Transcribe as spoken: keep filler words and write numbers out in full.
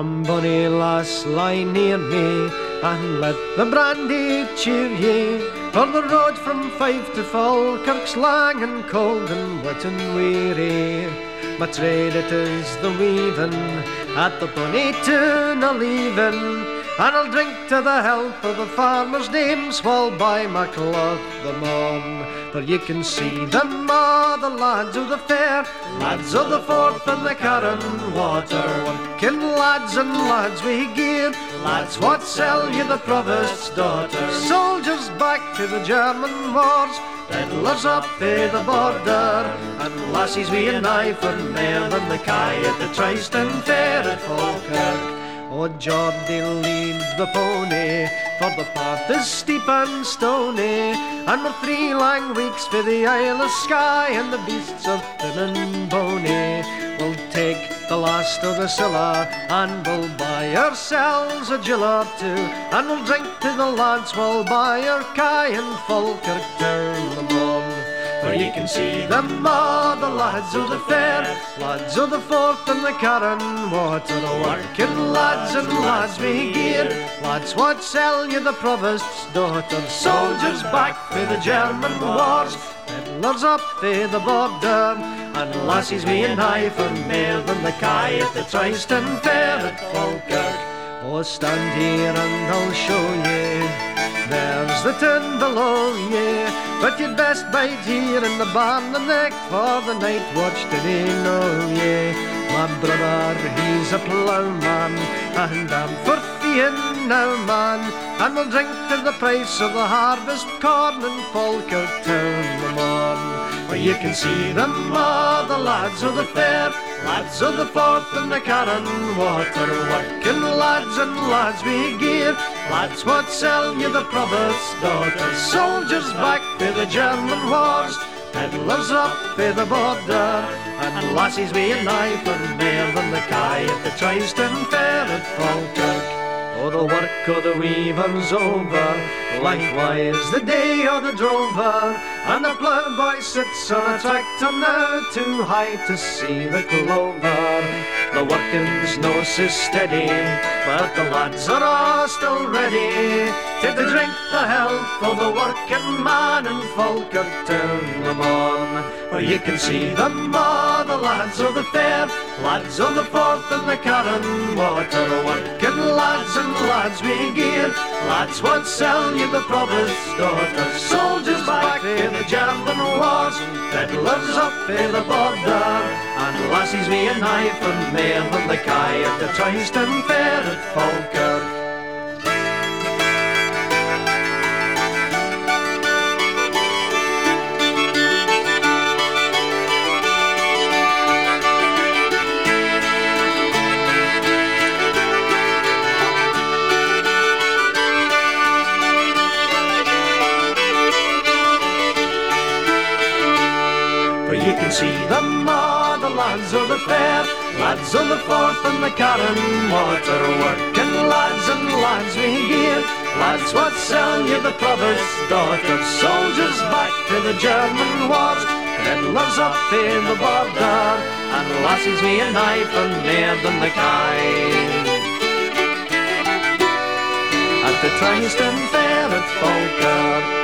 Come, bonny lass, lie near me, and let the brandy cheer ye. For the road from Fife to Falkirk's lang and cold and wet and weary. My trade it is the weaving at the bonny tune a leaving, and I'll drink to the health of the farmers' names while by my cloth the morn. For ye can see them a' the lads of the fair, lads of the Forth and the Carron Water, working lads and lads wi' gear, lads what sell ye the Provost's daughter. Soldiers back to the German wars, peddlers up by the border, and lassies wi' a knife and mair than the kye at the Tristan Fair at Falkirk. O Geordie leads the pony, for the path is steep and stony, and we're three lang weeks for the Isle of Skye, and the beasts are thin and bony. We'll take the last of the Scylla, and we'll buy ourselves a gill or two, and we'll drink to the lads while by our kye in Falkirk town the morn. For ye can see them a' the lads of the fair, lads of the Forth and the Carron Water, working lads and lads wi' gear, lads what sell ye the Provost's daughter. Soldiers back for the German wars, peddlers up for the border, and lassies wi' a knife and mair than the kye at the Tristan Fair at Falkirk. Oh, stand here and I'll show ye, there's the tin below ye, but you'd best bide here in the barn the neck, for the night watch did he know ye. My brother, he's a ploughman, and I'm for feeing now, man, and we'll drink to the price of the harvest corn in Falkirk town the morn. For you can see them a' the lads of the fair, lads of the Forth and the Carron Water, working lads and lads wi' gear, lads what sell ye the Provost's daughter. Soldiers back for the German wars, peddlers up for the border, and lassies wi' a knife and mair than the kye at the Tristan Fair at Falkirk. Oh, the work of the weaver's over, likewise the day of the drover, and the ploughboy sits on a tractor now, too high to see the clover. The working's no so steady, but the lads are all still ready to, to drink the health of the working man in Falkirk town the morn. For you can see them a' the lads of the fair, lads of the Forth and the Carron Water, working lads and lads wi' gear, lads what sell ye the Provost's daughter. Soldiers back for the German wars, peddlers up for the border, and lassies wi' a knife and mair than the kye at the Tristan Fair at Falkirk. For you can see them a' the lads of the fair, lads of the Forth and the Carron Water, working lads and lads wi' gear, lads what sell ye the Provost's daughter. Soldiers back for the German wars, peddlers up for the border, and lassies wi' a knife and mair than the kye at the Tristan Fair at Falkirk.